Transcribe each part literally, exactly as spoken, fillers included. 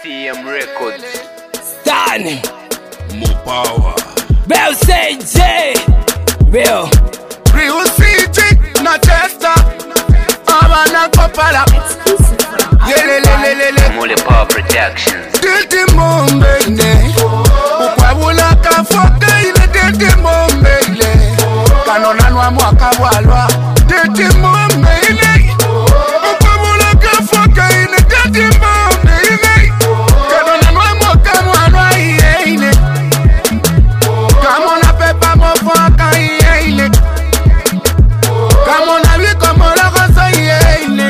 C M Records. Stan. More power. Bell say J. Real. Real C G, not Chester. Abana Kopala. Yelelelelele. Mule Power Productions. Dirty Mombele. Ukwabula kafoka ile dirty Mombele. Kanona nwa mwaka walwa. Dirty Mombele. Ukwabula kafoka ile dirty Mombele. Kanona nwa mwaka walwa iye. Kamona pepa mofoka iye. Kamona wiko morogo so iye.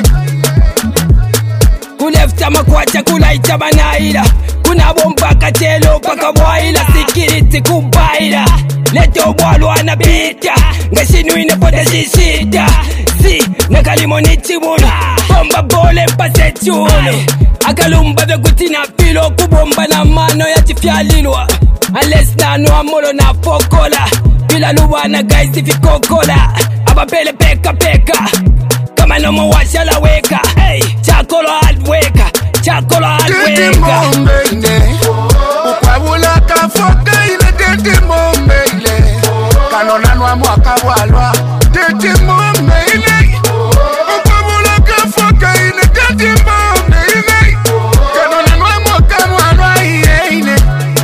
Kulefta makwacha kulaita banaila. Kuna bomba katelo paka waila. Sikiriti kubaila. Leto walwa na bita. Ngasinu inapoda zisita. Si nakalimoni chimuna. Bomba bole mpase chulu. Akalumba vya kutina pilo. Kubomba na mano ya tifyalilwa. Unless nanu amolo na fokola. Bila luwa na guys ifikokola. Abapele peka peka. Kama nomo washala weka. Hey, chakolo hard weka. Chakolo hard Dirty weka. Mombele. Ukwabula kafoka ile dirty Mombele. Kanona nwa mwaka walwa. Dirty Mombele. Ukwabula kafoka ile dirty Mombele. Kanona nwa mwaka walwa iye.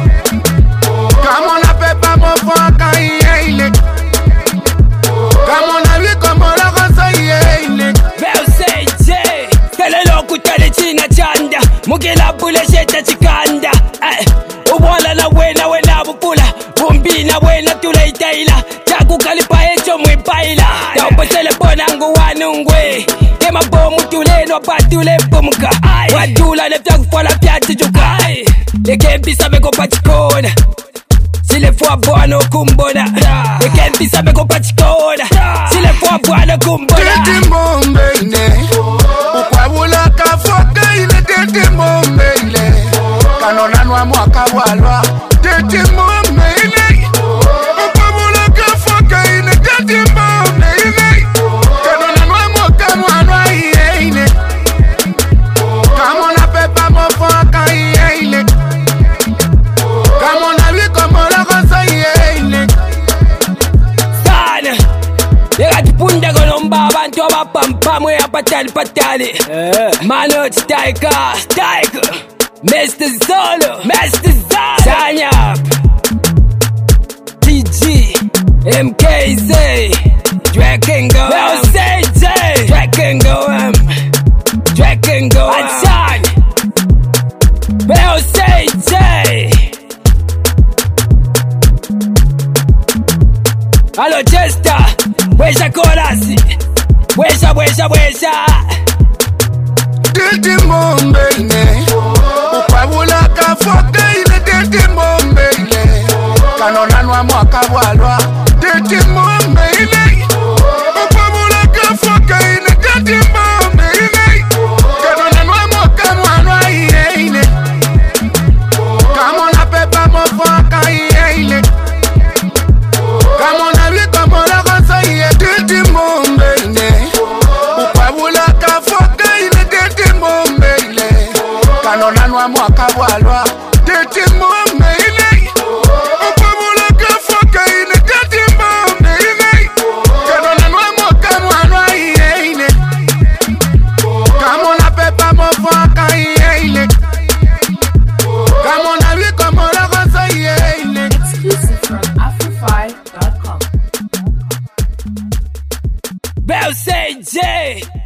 Kamona pepa mofoka iye. Kamona wiko morogo so iye. Bell say J. Kelelo kutale china chanda. Mugela bule sheta chikanda. Eh, ubola na wena wena bupula. Bumbi na wena tuleitaila. Chaku kalipa echo mwipaila. Ya upotele bonangu wanungwe. Kema bomu tuleno patule pumuka. Wadula nefta kufola piati juka. Lekempisa meko pachikona. Sile fwa bwana kumbona. Lekempisa meko pachikona. Sile fwa bwana kumbona. Dirty Mombele. Ukwabula kafoka ile dirty Mombele. Kanona nwa mwaka walwa. Dirty Mombele. Ukwabula kafoka ile dirty Mombele. Kanona nwa mwaka walwa iye. Kamona pepa mofoka iye. Kamona wiko morogo so iye. Sana. Leka tipunda kolomba abantu abapampamwe apatali patali. Mano Tiger, Tiger. Mister Zolo, Mister Zolo. Sanya. T G, M K Z. Dragon go. Bell say J. Dragon go. Um. Dragon go. Atsan. Bell say J. Hello Chester, wesha kolasi, wesha wesha wesha. Dirty Mombele. Ukwabula kafoka ile dirty Mombele. Kanona nwa mwaka walwa. Dirty Mombele. Ukwabula kafoka ile dirty Mombele. Kanona nwa mwaka walwa iye. Kamona pepa mofoka iye. Kamona wiko morogo so iye. Dirty Mombele. Ukwabula kafoka ile dirty Mombele. Kanona nwa mwaka walwa. Dirty Mombele. Ukwabula kafoka ile dirty Mombele. Kanona nwa mwaka walwa iye. Kamona pepa mofoka iye. Kamona wiko morogo so iye. Exclusive from Afrofy dot com. Bell say J.